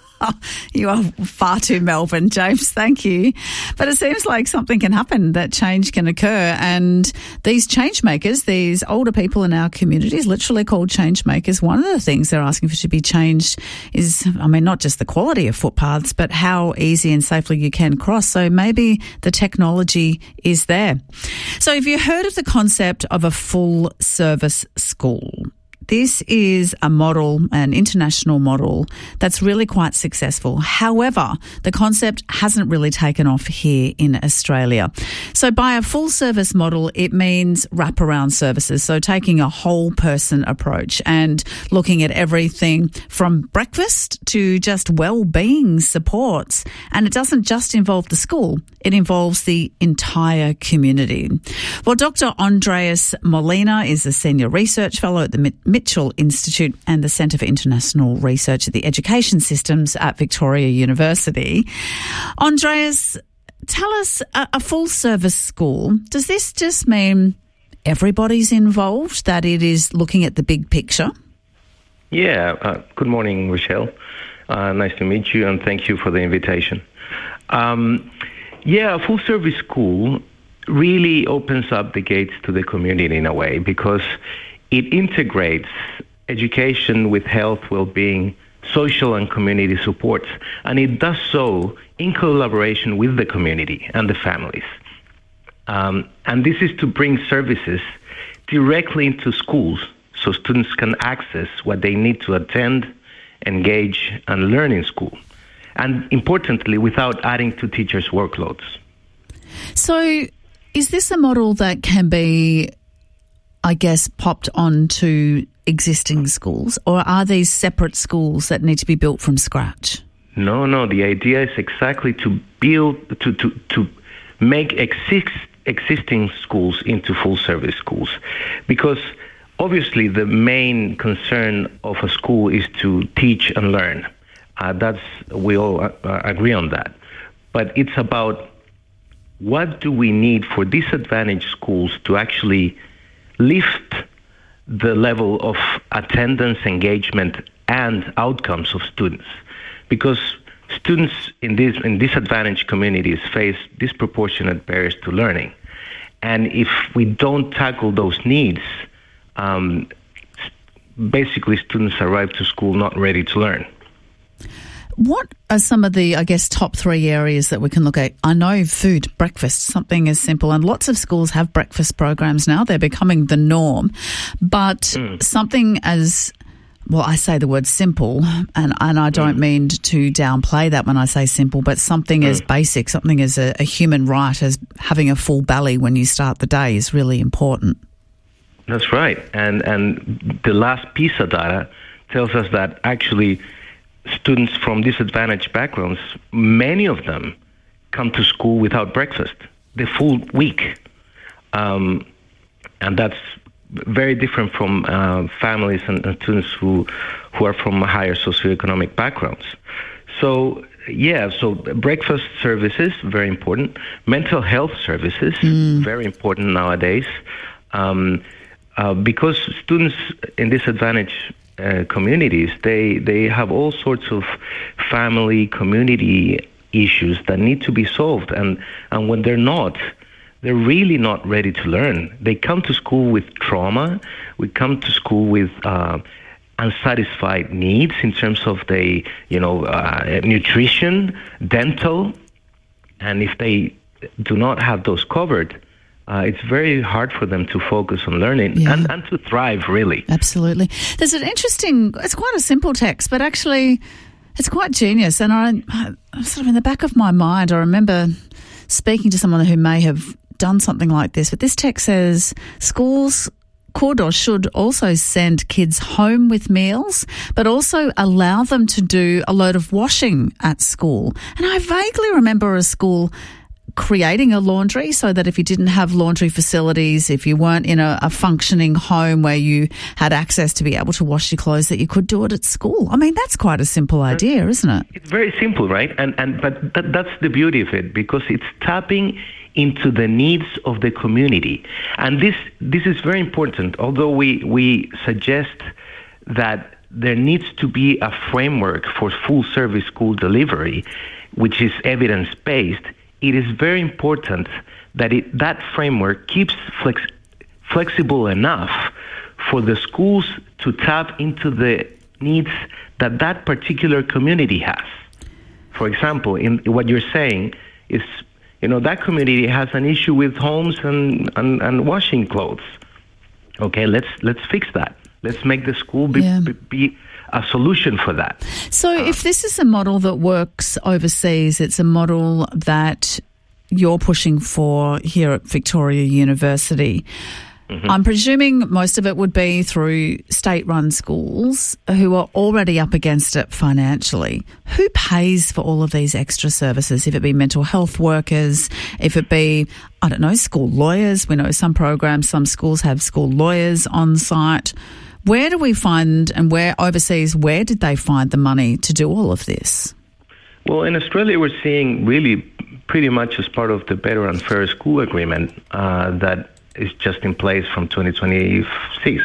Speaker 4: You are far too Melbourne, James. Thank you. But it seems like something can happen, that change can occur. And these change makers, these older people in our communities, literally called change makers, one of the things they're asking for to be changed is, I mean, not just the quality of footpaths, but how easy and safely you can cross. So maybe the technology is there. So have you heard of the concept of a full service school? This is a model, an international model, that's really quite successful. However, the concept hasn't really taken off here in Australia. So by a full service model, it means wraparound services. So taking a whole person approach and looking at everything from breakfast to just well-being supports. And it doesn't just involve the school. It involves the entire community. Well, Doctor Andreas Molina is a senior research fellow at the Mitchell Institute and the Centre for International Research at the Education Systems at Victoria University. Andreas, tell us, a, a full-service school, does this just mean everybody's involved, that it is looking at the big picture?
Speaker 12: Yeah. Uh, good morning, Rochelle. Uh, nice to meet you, and thank you for the invitation. Um, yeah, a full-service school really opens up the gates to the community in a way, because it integrates education with health, well-being, social and community supports, and it does so in collaboration with the community and the families. Um, and this is to bring services directly into schools so students can access what they need to attend, engage, and learn in school. And importantly, without adding to teachers' workloads.
Speaker 4: So is this a model that can be, I guess, popped onto existing schools, or are these separate schools that need to be built from scratch?
Speaker 12: No, no. The idea is exactly to build, to, to, to make exist, existing schools into full-service schools. Because obviously the main concern of a school is to teach and learn. Uh, that's, we all uh, agree on that. But it's about what do we need for disadvantaged schools to actually lift the level of attendance, engagement, and outcomes of students. Because students in these in disadvantaged communities face disproportionate barriers to learning. And if we don't tackle those needs, um, basically students arrive to school not ready to learn.
Speaker 4: What are some of the, I guess, top three areas that we can look at? I know food, breakfast, something as simple, and lots of schools have breakfast programs now. They're becoming the norm. But mm. something as, well, I say the word simple, and, and I don't mm. mean to downplay that when I say simple, but something mm. as basic, something as a, a human right as having a full belly when you start the day is really important.
Speaker 12: That's right. And, and the last PISA data tells us that actually students from disadvantaged backgrounds, many of them come to school without breakfast the full week. Um, and that's very different from uh, families and, and students who, who are from higher socioeconomic backgrounds. So, yeah, so breakfast services, very important. Mental health services, mm. very important nowadays. Um, uh, because students in disadvantaged Uh, communities, they they have all sorts of family, community issues that need to be solved, and and when they're not, they're really not ready to learn. They come to school with trauma. We come to school with uh, unsatisfied needs in terms of the you know uh, nutrition, dental, and if they do not have those covered, Uh, it's very hard for them to focus on learning yeah. and, and to thrive, really.
Speaker 4: Absolutely. There's an interesting, it's quite a simple text, but actually it's quite genius. And I, I sort of in the back of my mind, I remember speaking to someone who may have done something like this, but this text says schools could or should also send kids home with meals, but also allow them to do a load of washing at school. And I vaguely remember a school creating a laundry so that if you didn't have laundry facilities, if you weren't in a, a functioning home where you had access to be able to wash your clothes, that you could do it at school. I mean, that's quite a simple idea, isn't it?
Speaker 12: It's very simple, right? And and but that, that's the beauty of it, because it's tapping into the needs of the community. And this this is very important. Although we we suggest that there needs to be a framework for full service school delivery, which is evidence-based, it is very important that it, that framework keeps flex, flexible enough for the schools to tap into the needs that that particular community has. For example, in what you're saying is, you know, that community has an issue with homes and, and, and washing clothes. Okay, let's let's fix that. Let's make the school be, yeah. be, be a solution for that.
Speaker 4: So uh, if this is a model that works overseas, it's a model that you're pushing for here at Victoria University. Mm-hmm. I'm presuming most of it would be through state-run schools who are already up against it financially. Who pays for all of these extra services, if it be mental health workers, if it be, I don't know, school lawyers? We know some programs, some schools have school lawyers on site. Where do we find, and where overseas, where did they find the money to do all of this?
Speaker 12: Well, in Australia, we're seeing really pretty much as part of the Better and Fair School Agreement uh, that is just in place from twenty twenty-six.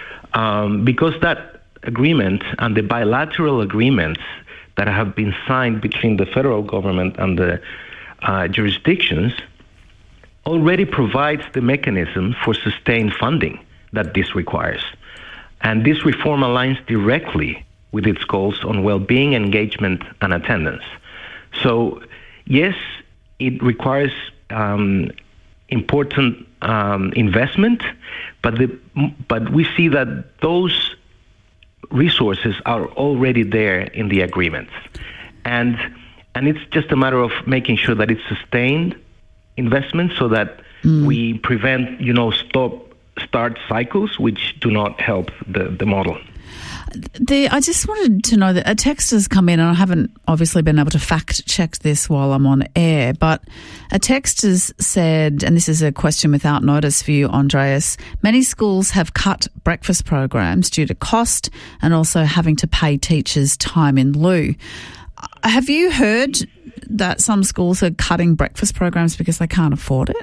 Speaker 12: Um, because that agreement and the bilateral agreements that have been signed between the federal government and the uh, jurisdictions already provides the mechanism for sustained funding that this requires. And this reform aligns directly with its goals on well-being, engagement, and attendance. So, yes, it requires um, important um, investment, but the but we see that those resources are already there in the agreements, and and it's just a matter of making sure that it's sustained investment, so that mm. we prevent, you know, stop start cycles which do not help the the model.
Speaker 4: The, I just wanted to know that a text has come in, and I haven't obviously been able to fact check this while I'm on air, but a text has said, and this is a question without notice for you, Andreas, many schools have cut breakfast programs due to cost and also having to pay teachers time in lieu. Have you heard that some schools are cutting breakfast programs because they can't afford it?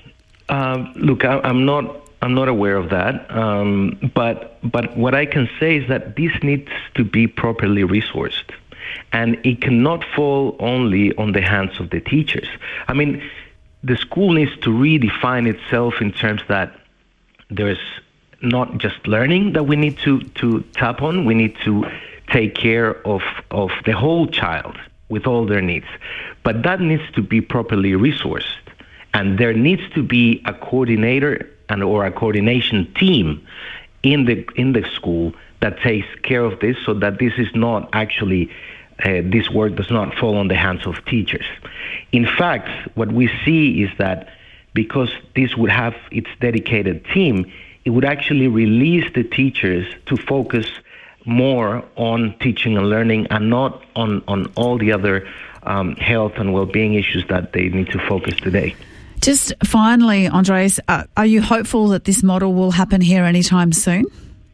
Speaker 12: Uh, look, I, I'm not I'm not aware of that, um, but but what I can say is that this needs to be properly resourced, and it cannot fall only on the hands of the teachers. I mean, the school needs to redefine itself in terms that there's not just learning that we need to, to tap on. We need to take care of, of the whole child with all their needs, but that needs to be properly resourced, and there needs to be a coordinator and or a coordination team in the in the school that takes care of this, so that this is not actually uh, this work does not fall on the hands of teachers. In fact, what we see is that because this would have its dedicated team, it would actually release the teachers to focus more on teaching and learning, and not on on all the other um, health and well-being issues that they need to focus today.
Speaker 4: Just finally, Andreas, uh, are you hopeful that this model will happen here anytime soon?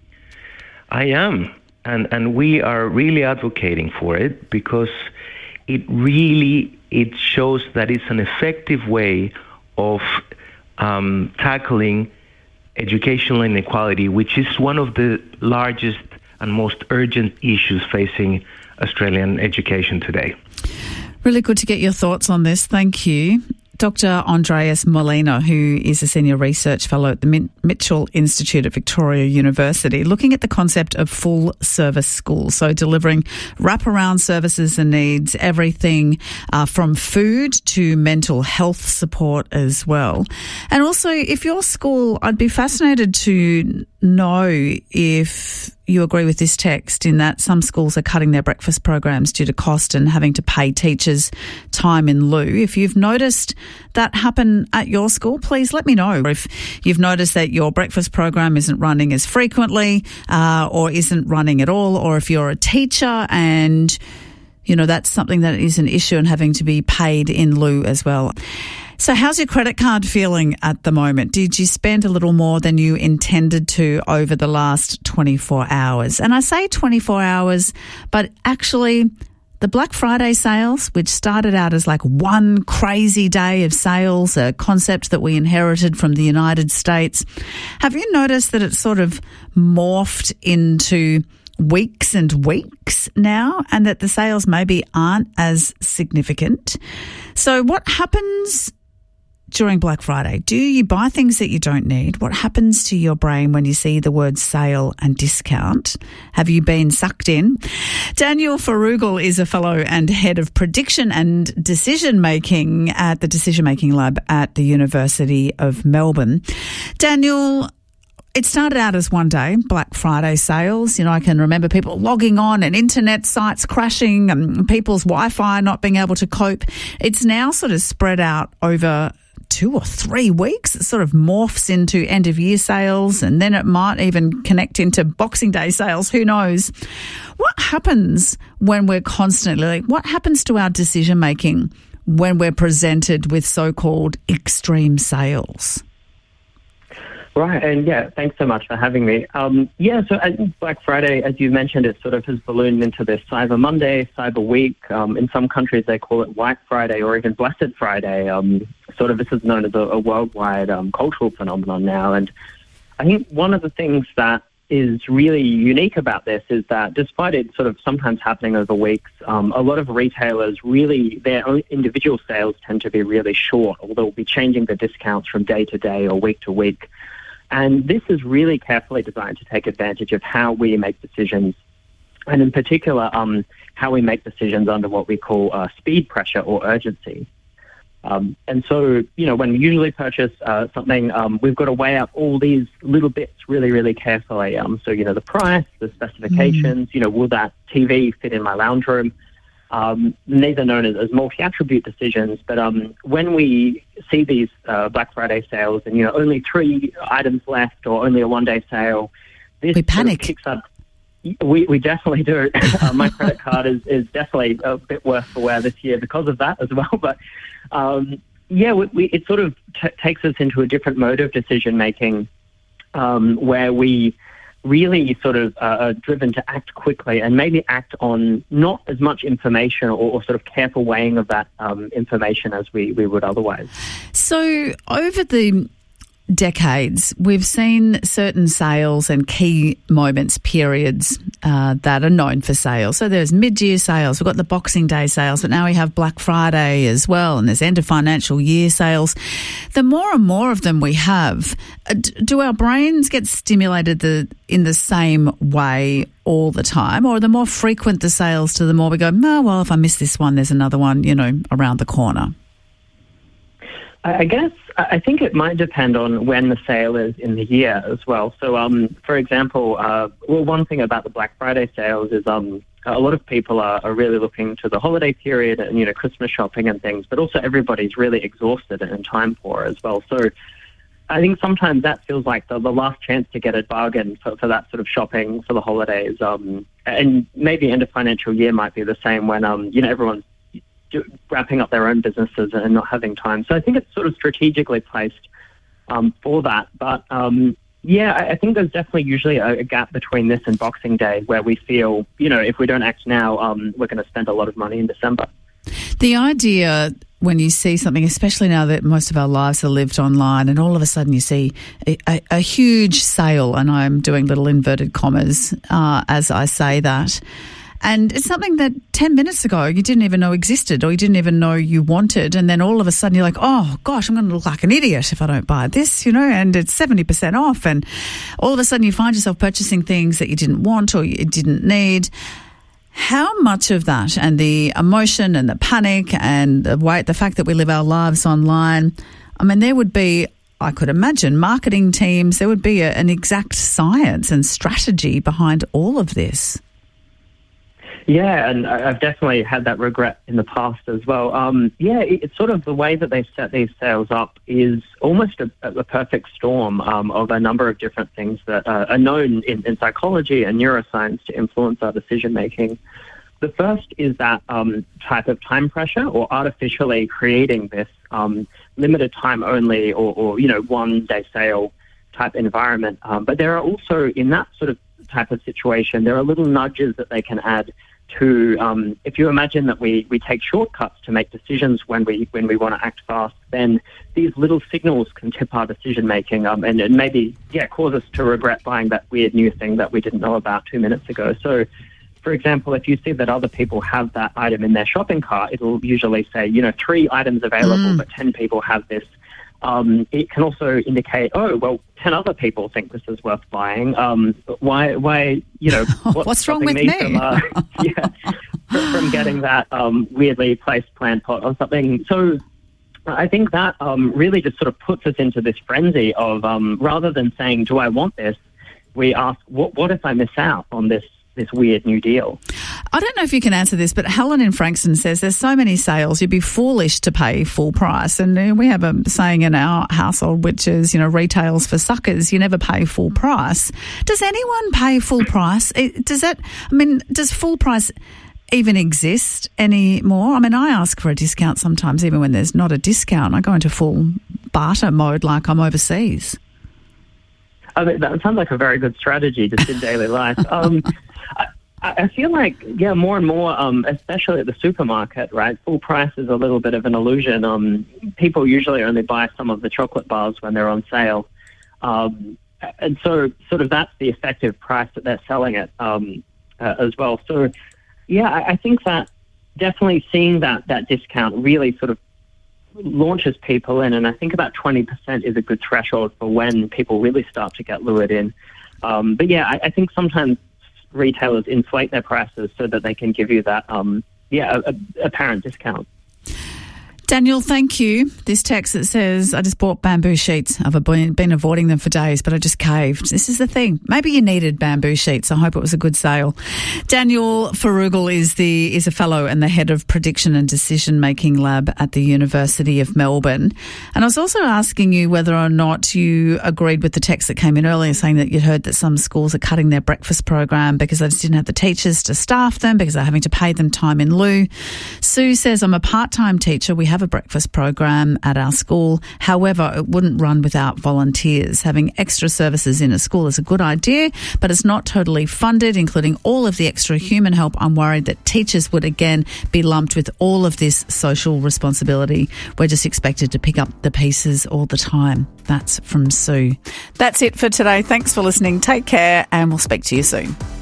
Speaker 12: I am, and and we are really advocating for it, because it really it shows that it's an effective way of um, tackling educational inequality, which is one of the largest and most urgent issues facing Australian education today.
Speaker 4: Really good to get your thoughts on this. Thank you. Doctor Andreas Molina, who is a Senior Research Fellow at the Mitchell Institute at Victoria University, looking at the concept of full-service schools, so delivering wraparound services and needs, everything uh, from food to mental health support as well. And also, if your school, I'd be fascinated to know if you agree with this text in that some schools are cutting their breakfast programs due to cost and having to pay teachers time in lieu. If you've noticed that happen at your school, please let me know. If you've noticed that your breakfast program isn't running as frequently uh, or isn't running at all, or if you're a teacher and you know, that's something that is an issue and having to be paid in lieu as well. So how's your credit card feeling at the moment? Did you spend a little more than you intended to over the last twenty-four hours? And I say twenty-four hours, but actually the Black Friday sales, which started out as like one crazy day of sales, a concept that we inherited from the United States, have you noticed that it's sort of morphed into weeks and weeks now, and that the sales maybe aren't as significant? So what happens during Black Friday? Do you buy things that you don't need? What happens to your brain when you see the word sale and discount? Have you been sucked in? Daniel Ferrugal is a fellow and head of prediction and decision making at the Decision Making Lab at the University of Melbourne. Daniel, it started out as one day, Black Friday sales. You know, I can remember people logging on and internet sites crashing and people's Wi-Fi not being able to cope. It's now sort of spread out over two or three weeks. It sort of morphs into end of year sales, and then it might even connect into Boxing Day sales. Who knows? What happens when we're constantly, what happens to our decision making when we're presented with so-called extreme sales?
Speaker 13: Right, and yeah, thanks so much for having me. Um, yeah, so I think Black Friday, as you mentioned, it sort of has ballooned into this Cyber Monday, Cyber Week. Um, in some countries, they call it White Friday or even Blessed Friday. Um, sort of this is known as a, a worldwide um, cultural phenomenon now. And I think one of the things that is really unique about this is that despite it sort of sometimes happening over weeks, um, a lot of retailers really, their own individual sales tend to be really short, or they'll be changing the discounts from day to day or week to week. And this is really carefully designed to take advantage of how we make decisions, and in particular, um, how we make decisions under what we call uh, speed pressure or urgency. Um, and so, you know, when we usually purchase uh, something, um, we've got to weigh up all these little bits really, really carefully. Um, so, you know, the price, the specifications, mm. you know, will that T V fit in my lounge room? Um, these are known as, as multi-attribute decisions, but um, when we see these uh, Black Friday sales and, you know, only three items left or only a one-day sale, this
Speaker 4: we panic.
Speaker 13: Sort of kicks up. We, we definitely do. uh, my credit card is, is definitely a bit worse for wear this year because of that as well. But, um, yeah, we, we, it sort of t- takes us into a different mode of decision-making um, where we really sort of uh, are driven to act quickly and maybe act on not as much information or, or sort of careful weighing of that um, information as we, we would otherwise.
Speaker 4: So over the decades, we've seen certain sales and key moments, periods uh, that are known for sales. So there's mid-year sales, we've got the Boxing Day sales, but now we have Black Friday as well, and there's end of financial year sales. The more and more of them we have, do our brains get stimulated the, in the same way all the time, or the more frequent the sales to the more we go, oh, well, if I miss this one, there's another one, you know, around the corner?
Speaker 13: I guess I think it might depend on when the sale is in the year as well. So, um, for example, uh, well, one thing about the Black Friday sales is um, a lot of people are, are really looking to the holiday period and, you know, Christmas shopping and things, but also everybody's really exhausted and time poor as well. So I think sometimes that feels like the, the last chance to get a bargain for, for that sort of shopping for the holidays. Um, and maybe end of financial year might be the same when, um, you know, everyone's wrapping up their own businesses and not having time. So I think it's sort of strategically placed um, for that. But um, yeah, I, I think there's definitely usually a, a gap between this and Boxing Day where we feel, you know, if we don't act now, um, we're going to spend a lot of money in December.
Speaker 4: The idea when you see something, especially now that most of our lives are lived online, and all of a sudden you see a, a, a huge sale, and I'm doing little inverted commas uh, as I say that, and it's something that ten minutes ago you didn't even know existed or you didn't even know you wanted. And then all of a sudden you're like, oh, gosh, I'm going to look like an idiot if I don't buy this, you know, and it's seventy percent off. And all of a sudden you find yourself purchasing things that you didn't want or you didn't need. How much of that and the emotion and the panic and the way, the fact that we live our lives online, I mean, there would be, I could imagine, marketing teams, there would be a, an exact science and strategy behind all of this.
Speaker 13: Yeah, and I've definitely had that regret in the past as well. Um, yeah, it's sort of the way that they set these sales up is almost a, a perfect storm um, of a number of different things that uh, are known in, in psychology and neuroscience to influence our decision-making. The first is that um, type of time pressure, or artificially creating this um, limited time only, or, or you know, one day sale type environment. Um, but there are also, in that sort of type of situation, there are little nudges that they can add to, um, if you imagine that we, we take shortcuts to make decisions when we when we want to act fast, then these little signals can tip our decision making um, and, and maybe yeah cause us to regret buying that weird new thing that we didn't know about two minutes ago. So, for example, if you see that other people have that item in their shopping cart, it'll usually say, you know, three items available, mm. but ten people have this. Um, it can also indicate, oh, well, ten other people think this is worth buying. Um, why, why, you know, what's,
Speaker 4: what's wrong with
Speaker 13: me,
Speaker 4: me?
Speaker 13: From, uh, yeah, from getting that um, weirdly placed plant pot or something? So I think that um, really just sort of puts us into this frenzy of um, rather than saying, do I want this? We ask, what, what if I miss out on this? this weird new deal?
Speaker 4: I don't know if you can answer this, but Helen in Frankston says there's so many sales, you'd be foolish to pay full price. And uh, we have a saying in our household, which is, you know, retail's for suckers. You never pay full price. Does anyone pay full price? It, does that, I mean, does full price even exist anymore? I mean, I ask for a discount sometimes, even when there's not a discount. I go into full barter mode like I'm overseas.
Speaker 13: I mean, that sounds like a very good strategy just in daily life. Um, I, I feel like, yeah, more and more, um, especially at the supermarket, right, full price is a little bit of an illusion. Um, people usually only buy some of the chocolate bars when they're on sale. Um, and so sort of that's the effective price that they're selling it um, uh, as well. So, yeah, I, I think that definitely seeing that, that discount really sort of launches people in, and I think about twenty percent is a good threshold for when people really start to get lured in. Um, but yeah, I, I think sometimes retailers inflate their prices so that they can give you that, um, yeah, a, a apparent discount.
Speaker 4: Daniel, thank you. This text that says, I just bought bamboo sheets. I've been, been avoiding them for days, but I just caved. This is the thing. Maybe you needed bamboo sheets. I hope it was a good sale. Daniel Farugal is the is a fellow and the head of prediction and decision making lab at the University of Melbourne. And I was also asking you whether or not you agreed with the text that came in earlier saying that you'd heard that some schools are cutting their breakfast program because they just didn't have the teachers to staff them because they're having to pay them time in lieu. Sue says, I'm a part-time teacher. We have a breakfast program at our school. However, it wouldn't run without volunteers. Having extra services in a school is a good idea, but it's not totally funded, including all of the extra human help. I'm worried that teachers would again be lumped with all of this social responsibility. We're just expected to pick up the pieces all the time. That's from Sue. That's it for today. Thanks for listening. Take care, and we'll speak to you soon.